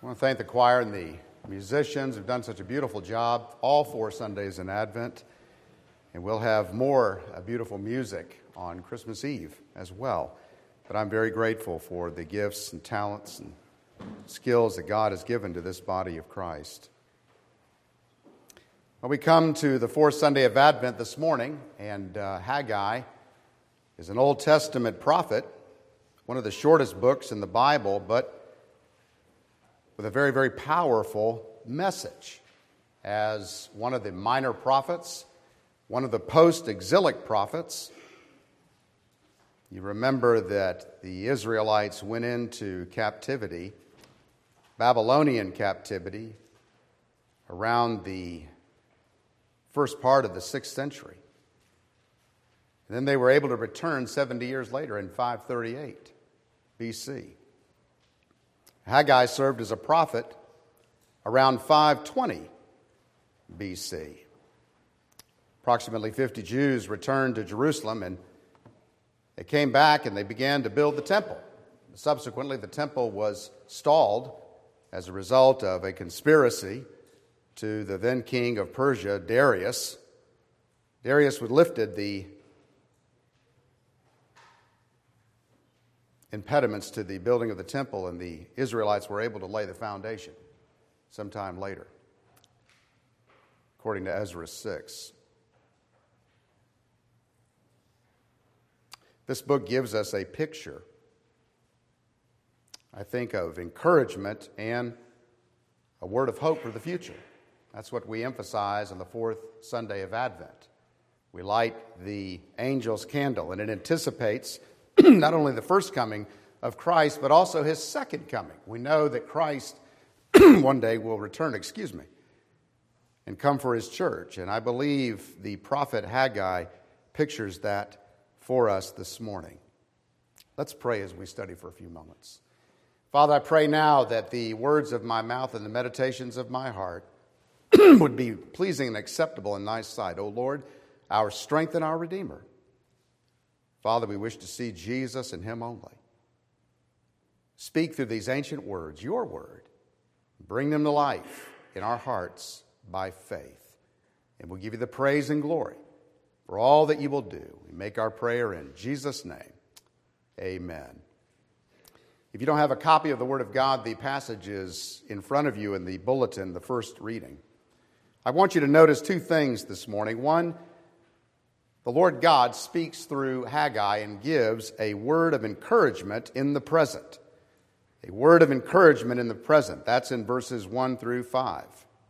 I want to thank the choir and the musicians who've done such a beautiful job all 4 Sundays in Advent. And we'll have more beautiful music on Christmas Eve as well. But I'm very grateful for the gifts and talents and skills that God has given to this body of Christ. Well, we come to the 4th Sunday of Advent this morning, and Haggai is an Old Testament prophet, one of the shortest books in the Bible, but with a very, very powerful message. As one of the minor prophets, one of the post-exilic prophets, you remember that the Israelites went into captivity, Babylonian captivity, around the first part of the 6th century. And then they were able to return 70 years later in 538 BC. Haggai served as a prophet around 520 BC. Approximately 50 Jews returned to Jerusalem, and they came back and they began to build the temple. Subsequently, the temple was stalled as a result of a conspiracy to the then king of Persia, Darius. Darius lifted the impediments to the building of the temple, and the Israelites were able to lay the foundation sometime later, according to Ezra 6. This book gives us a picture, I think, of encouragement and a word of hope for the future. That's what we emphasize on the 4th Sunday of Advent. We light the angel's candle, and it anticipates not only the first coming of Christ, but also his second coming. We know that Christ one day will return, and come for his church. And I believe the prophet Haggai pictures that for us this morning. Let's pray as we study for a few moments. Father, I pray now that the words of my mouth and the meditations of my heart would be pleasing and acceptable in thy sight. O Lord, our strength and our Redeemer. Father, we wish to see Jesus and him only. Speak through these ancient words, your word. Bring them to life in our hearts by faith. And we'll give you the praise and glory for all that you will do. We make our prayer in Jesus' name. Amen. If you don't have a copy of the Word of God, the passage is in front of you in the bulletin, the first reading. I want you to notice 2 things this morning. One, the Lord God speaks through Haggai and gives a word of encouragement in the present. A word of encouragement in the present. That's in verses 1 through 5.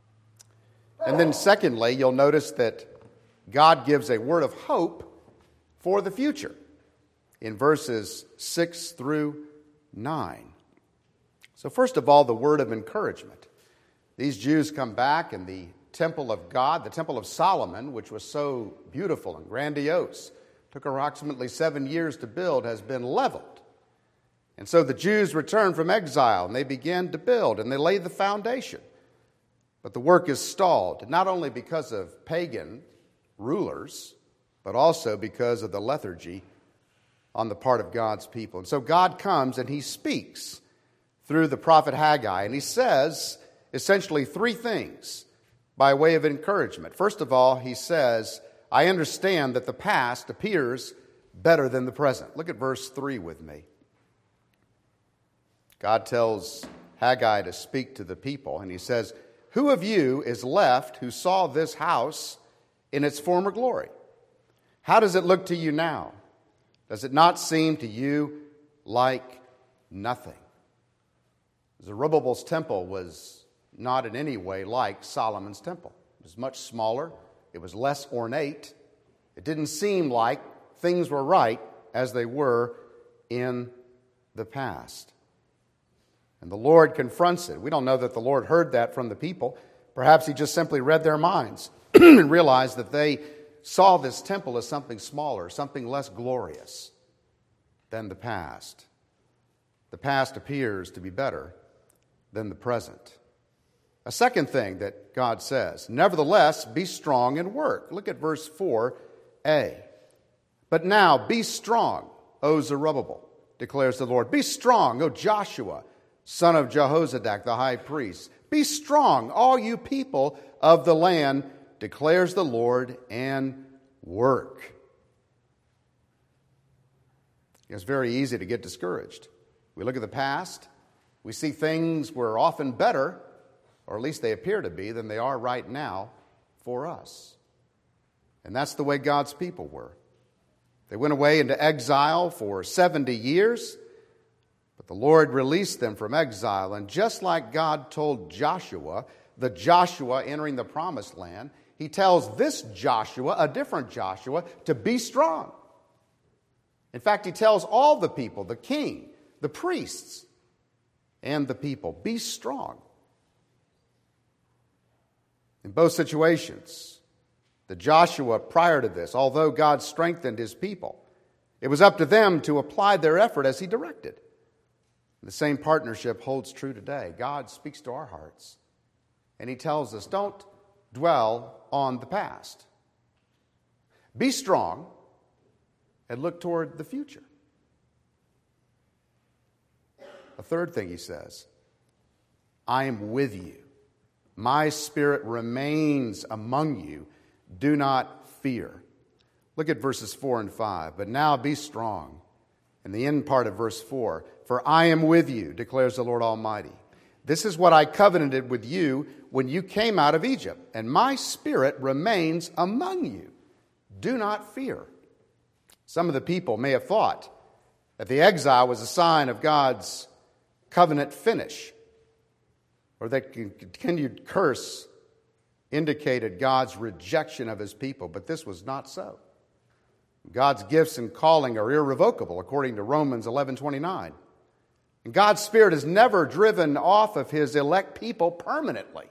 And then secondly, you'll notice that God gives a word of hope for the future in verses 6 through 9. So first of all, the word of encouragement. These Jews come back, and the temple of God, the temple of Solomon, which was so beautiful and grandiose, took approximately 7 years to build, has been leveled. And so the Jews return from exile, and they begin to build, and they lay the foundation. But the work is stalled, not only because of pagan rulers, but also because of the lethargy on the part of God's people. And so God comes and he speaks through the prophet Haggai, and he says essentially 3 things by way of encouragement. First of all, he says, I understand that the past appears better than the present. Look at verse 3 with me. God tells Haggai to speak to the people, and he says, who of you is left who saw this house in its former glory? How does it look to you now? Does it not seem to you like nothing? Zerubbabel's temple was not in any way like Solomon's temple. It was much smaller. It was less ornate. It didn't seem like things were right as they were in the past. And the Lord confronts it. We don't know that the Lord heard that from the people. Perhaps he just simply read their minds and realized that they saw this temple as something smaller, something less glorious than the past. The past appears to be better than the present. A second thing that God says, nevertheless, be strong and work. Look at verse 4a. But now be strong, O Zerubbabel, declares the Lord. Be strong, O Joshua, son of Jehozadak, the high priest. Be strong, all you people of the land, declares the Lord, and work. It's very easy to get discouraged. We look at the past, we see things were often better, or at least they appear to be, than they are right now for us. And that's the way God's people were. They went away into exile for 70 years, but the Lord released them from exile. And just like God told Joshua, the Joshua entering the promised land, he tells this Joshua, a different Joshua, to be strong. In fact, he tells all the people, the king, the priests, and the people, be strong. In both situations, the Joshua prior to this, although God strengthened his people, it was up to them to apply their effort as he directed. The same partnership holds true today. God speaks to our hearts, and he tells us, don't dwell on the past. Be strong and look toward the future. A third thing he says, I am with you. My spirit remains among you. Do not fear. Look at verses 4 and 5. But now be strong. And the end part of verse 4. For I am with you, declares the Lord Almighty. This is what I covenanted with you when you came out of Egypt. And my spirit remains among you. Do not fear. Some of the people may have thought that the exile was a sign of God's covenant finish, or that continued curse indicated God's rejection of his people, but this was not so. God's gifts and calling are irrevocable, according to Romans 11:29. And God's Spirit is never driven off of his elect people permanently.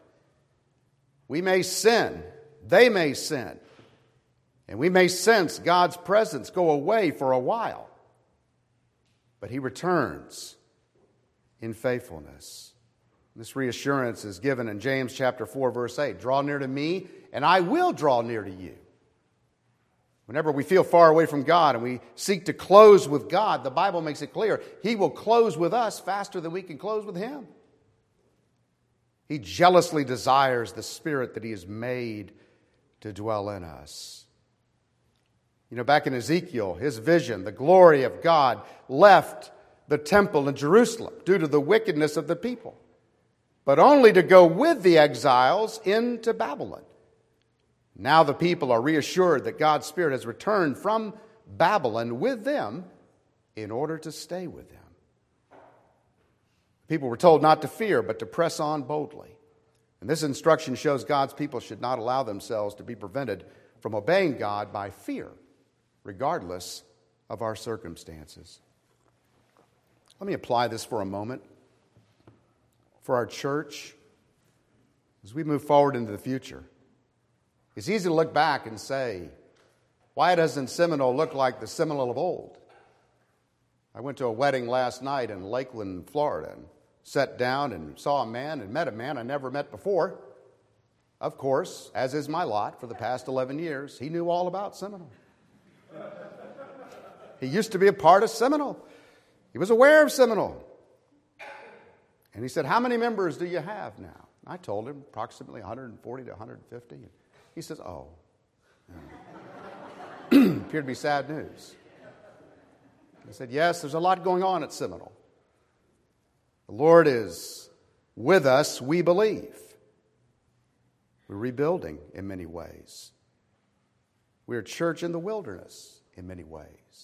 We may sin, they may sin, and we may sense God's presence go away for a while, but he returns in faithfulness. This reassurance is given in James chapter 4, verse 8. Draw near to me, and I will draw near to you. Whenever we feel far away from God and we seek to close with God, the Bible makes it clear he will close with us faster than we can close with him. He jealously desires the Spirit that he has made to dwell in us. You know, back in Ezekiel, his vision, the glory of God left the temple in Jerusalem due to the wickedness of the people, but only to go with the exiles into Babylon. Now the people are reassured that God's Spirit has returned from Babylon with them in order to stay with them. People were told not to fear, but to press on boldly. And this instruction shows God's people should not allow themselves to be prevented from obeying God by fear, regardless of our circumstances. Let me apply this for a moment. For our church, as we move forward into the future, it's easy to look back and say, why doesn't Seminole look like the Seminole of old? I went to a wedding last night in Lakeland, Florida, and sat down and saw a man and met a man I never met before. Of course, as is my lot for the past 11 years, he knew all about Seminole. He used to be a part of Seminole. He was aware of Seminole. And he said, how many members do you have now? I told him approximately 140 to 150. He says, oh. Appeared to be sad news. I said, yes, there's a lot going on at Seminole. The Lord is with us, we believe. We're rebuilding in many ways. We're a church in the wilderness in many ways.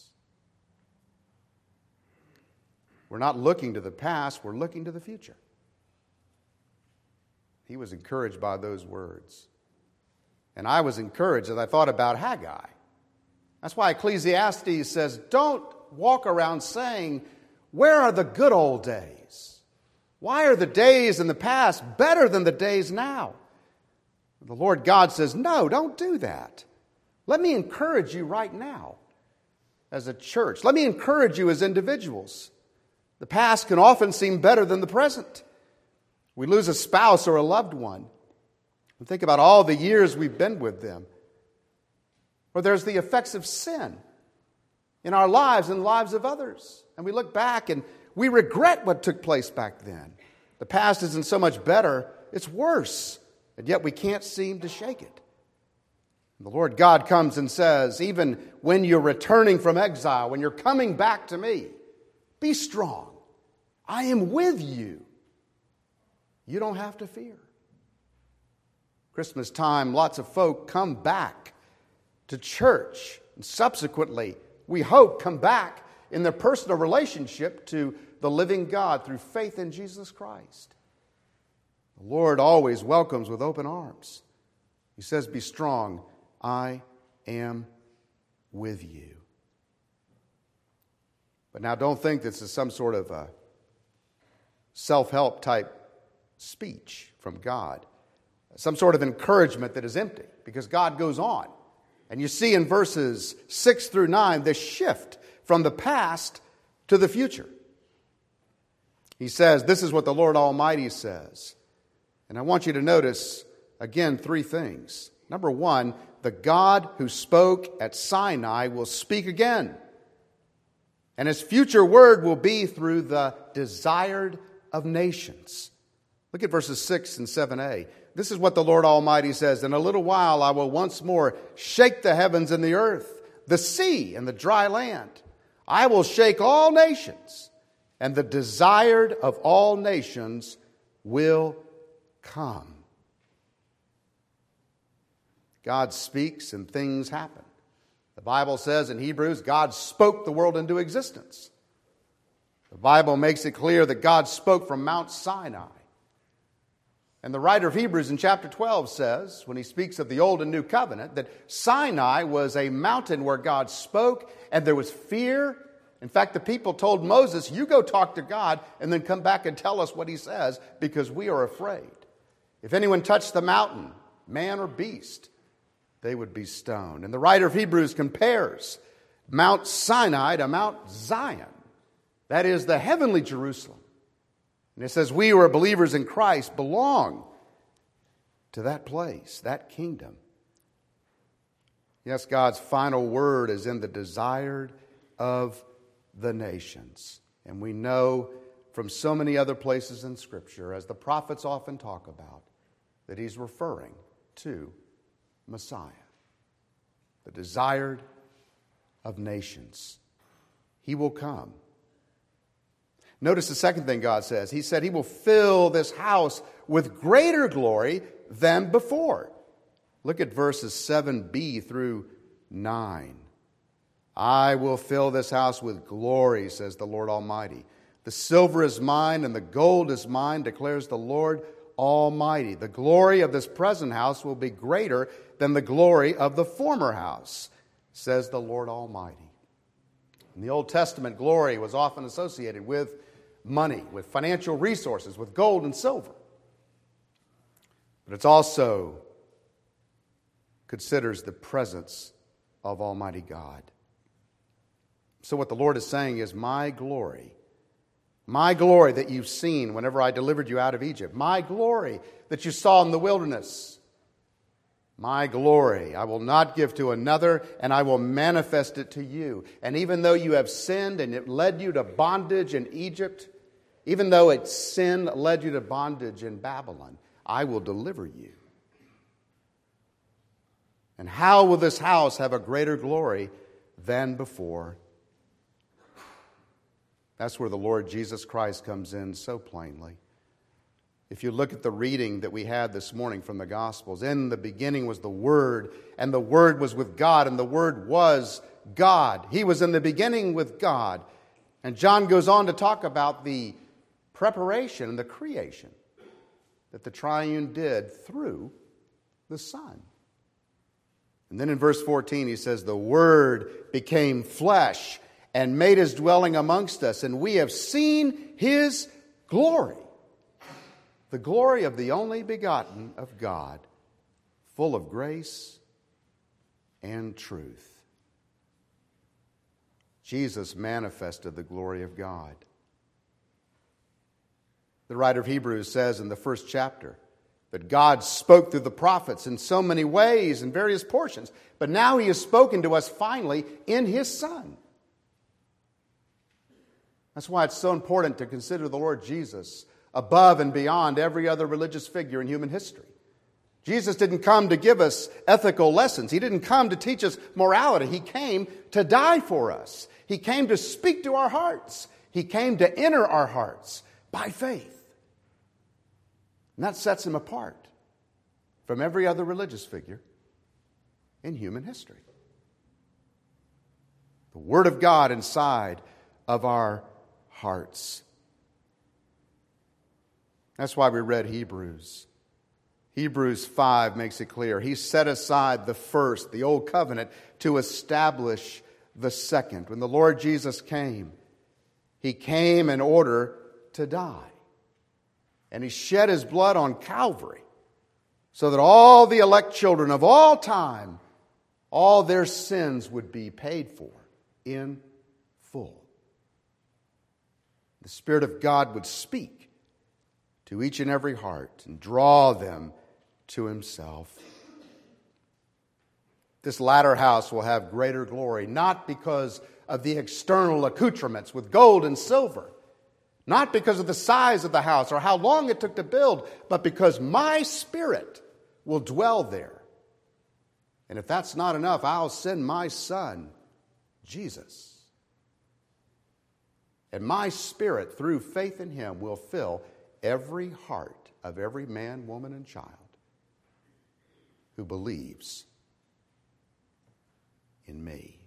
We're not looking to the past, we're looking to the future. He was encouraged by those words. And I was encouraged as I thought about Haggai. That's why Ecclesiastes says, don't walk around saying, where are the good old days? Why are the days in the past better than the days now? The Lord God says, no, don't do that. Let me encourage you right now as a church. Let me encourage you as individuals. The past can often seem better than the present. We lose a spouse or a loved one. And think about all the years we've been with them. Or there's the effects of sin in our lives and the lives of others. And we look back and We regret what took place back then. The past isn't so much better, it's worse. And yet we can't seem to shake it. The Lord God comes and says, even when you're returning from exile, when you're coming back to me, be strong. I am with you. You don't have to fear. Christmas time, lots of folk come back to church. And subsequently, we hope, come back in their personal relationship to the living God through faith in Jesus Christ. The Lord always welcomes with open arms. He says, be strong. I am with you. But now don't think this is some sort of a self-help type speech from God. Some sort of encouragement that is empty, because God goes on. And you see in verses 6 through 9 this shift from the past to the future. He says, this is what the Lord Almighty says. And I want you to notice, again, three things. Number one, the God who spoke at Sinai will speak again. And his future word will be through the desired of nations. Look at verses 6 and 7a. This is what the Lord Almighty says, in a little while I will once more shake the heavens and the earth, the sea and the dry land. I will shake all nations, and the desired of all nations will come. God speaks and things happen. The Bible says in Hebrews, God spoke the world into existence. The Bible makes it clear that God spoke from Mount Sinai. And the writer of Hebrews in chapter 12 says, when he speaks of the Old and New Covenant, that Sinai was a mountain where God spoke and there was fear. In fact, the people told Moses, you go talk to God and then come back and tell us what he says, because we are afraid. If anyone touched the mountain, man or beast, they would be stoned. And the writer of Hebrews compares Mount Sinai to Mount Zion. That is the heavenly Jerusalem. And it says we who are believers in Christ belong to that place, that kingdom. Yes, God's final word is in the desired of the nations. And we know from so many other places in Scripture, as the prophets often talk about, that he's referring to Messiah, the desired of nations. He will come. Notice the second thing God says. He said he will fill this house with greater glory than before. Look at verses 7b through 9. I will fill this house with glory, says the Lord Almighty. The silver is mine and the gold is mine, declares the Lord Almighty. The glory of this present house will be greater than the glory of the former house, says the Lord Almighty. In the Old Testament, glory was often associated with money, with financial resources, with gold and silver. But it also considers the presence of Almighty God. So what the Lord is saying is, my glory that you've seen whenever I delivered you out of Egypt, my glory that you saw in the wilderness, my glory I will not give to another, and I will manifest it to you. And even though you have sinned and it led you to bondage in Egypt, even though its sin led you to bondage in Babylon, I will deliver you. And how will this house have a greater glory than before? That's where the Lord Jesus Christ comes in so plainly. If you look at the reading that we had this morning from the Gospels, in the beginning was the Word, and the Word was with God, and the Word was God. He was in the beginning with God. And John goes on to talk about the preparation and the creation that the triune did through the Son. And then in verse 14 he says, the Word became flesh and made his dwelling amongst us, and we have seen his glory. The glory of the only begotten of God, full of grace and truth. Jesus manifested the glory of God. The writer of Hebrews says in the first chapter that God spoke through the prophets in so many ways in various portions, but now he has spoken to us finally in his Son. That's why it's so important to consider the Lord Jesus above and beyond every other religious figure in human history. Jesus didn't come to give us ethical lessons. He didn't come to teach us morality. He came to die for us. He came to speak to our hearts. He came to enter our hearts by faith. And that sets him apart from every other religious figure in human history. The Word of God inside of our hearts. That's why we read Hebrews. Hebrews 5 makes it clear. He set aside the first, the old covenant, to establish the second. When the Lord Jesus came, He came in order to die. And He shed His blood on Calvary so that all the elect children of all time, all their sins would be paid for in full. The Spirit of God would speak to each and every heart and draw them to Himself. This latter house will have greater glory, not because of the external accoutrements with gold and silver, not because of the size of the house or how long it took to build, but because my Spirit will dwell there. And if that's not enough, I'll send my Son, Jesus. And my Spirit, through faith in Him, will fill every heart of every man, woman, and child who believes in me.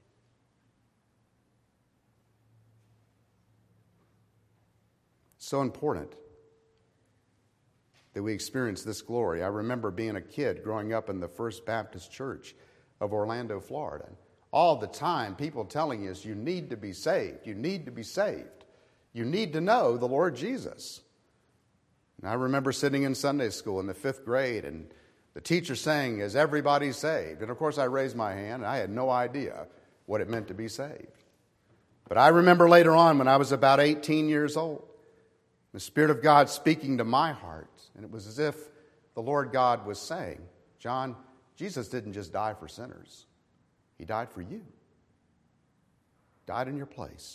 So important that we experience this glory. I remember being a kid growing up in the First Baptist Church of Orlando, Florida. All the time, people telling us, you need to be saved. You need to be saved. You need to know the Lord Jesus. And I remember sitting in Sunday school in the 5th grade and the teacher saying, is everybody saved? And of course I raised my hand and I had no idea what it meant to be saved. But I remember later on when I was about 18 years old, the Spirit of God speaking to my heart. And it was as if the Lord God was saying, John, Jesus didn't just die for sinners. He died for you. Died in your place.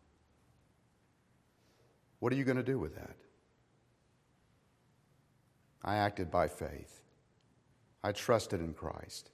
What are you going to do with that? I acted by faith. I trusted in Christ.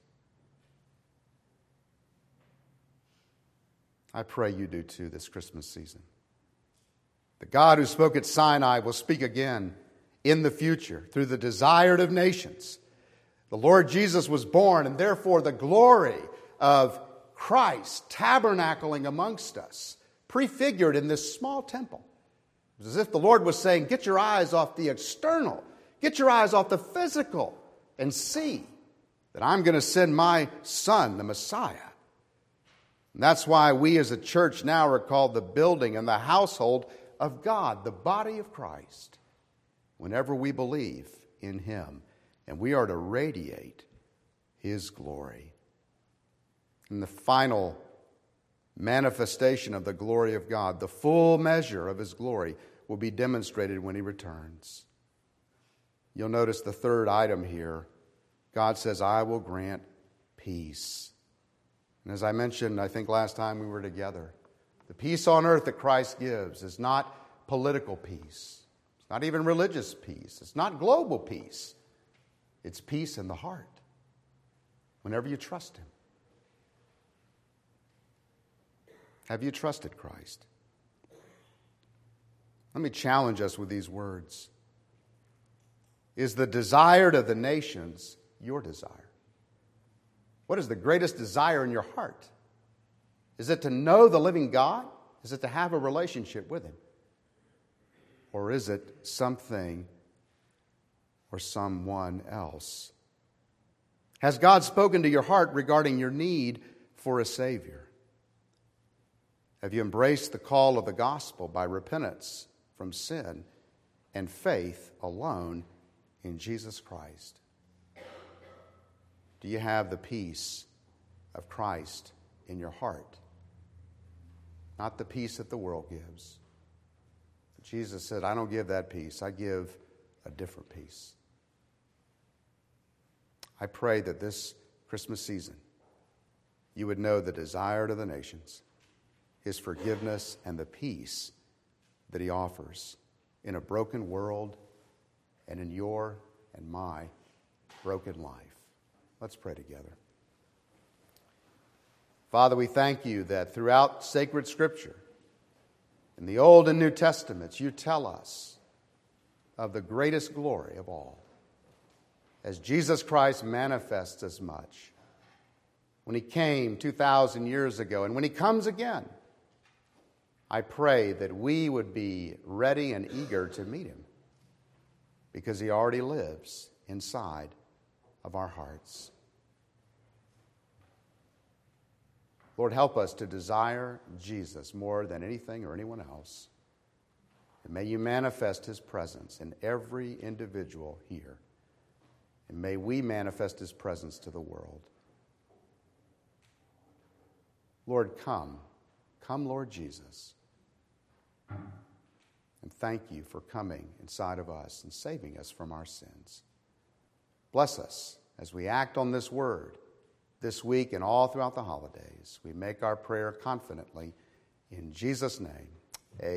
I pray you do too this Christmas season. The God who spoke at Sinai will speak again in the future through the desired of nations. The Lord Jesus was born, and therefore the glory of Christ tabernacling amongst us, prefigured in this small temple. It was as if the Lord was saying, get your eyes off the external, get your eyes off the physical, and see that I'm going to send my Son, the Messiah. And that's why we as a church now are called the building and the household of God, the body of Christ, whenever we believe in Him. And we are to radiate His glory. And the final manifestation of the glory of God, the full measure of His glory, will be demonstrated when He returns. You'll notice the third item here. God says, I will grant peace. And as I mentioned, I think last time we were together, the peace on earth that Christ gives is not political peace. It's not even religious peace. It's not global peace. It's peace in the heart whenever you trust Him. Have you trusted Christ? Let me challenge us with these words. Is the desired of the nations your desire? What is the greatest desire in your heart? Is it to know the living God? Is it to have a relationship with Him? Or is it something or someone else? Has God spoken to your heart regarding your need for a Savior? Have you embraced the call of the gospel by repentance from sin and faith alone in Jesus Christ? Do you have the peace of Christ in your heart? Not the peace that the world gives. Jesus said, I don't give that peace. I give a different peace. I pray that this Christmas season you would know the desire of the nations, His forgiveness, and the peace that he offers in a broken world and in your and my broken life. Let's pray together. Father, we thank you that throughout sacred Scripture, in the Old and New Testaments, you tell us of the greatest glory of all, as Jesus Christ manifests as much when he came 2,000 years ago and when he comes again. I pray that we would be ready and eager to meet him because he already lives inside of our hearts. Lord, help us to desire Jesus more than anything or anyone else. And may you manifest his presence in every individual here. And may we manifest his presence to the world. Lord, come. Come, Lord Jesus. And thank you for coming inside of us and saving us from our sins. Bless us as we act on this word this week and all throughout the holidays. We make our prayer confidently in Jesus' name.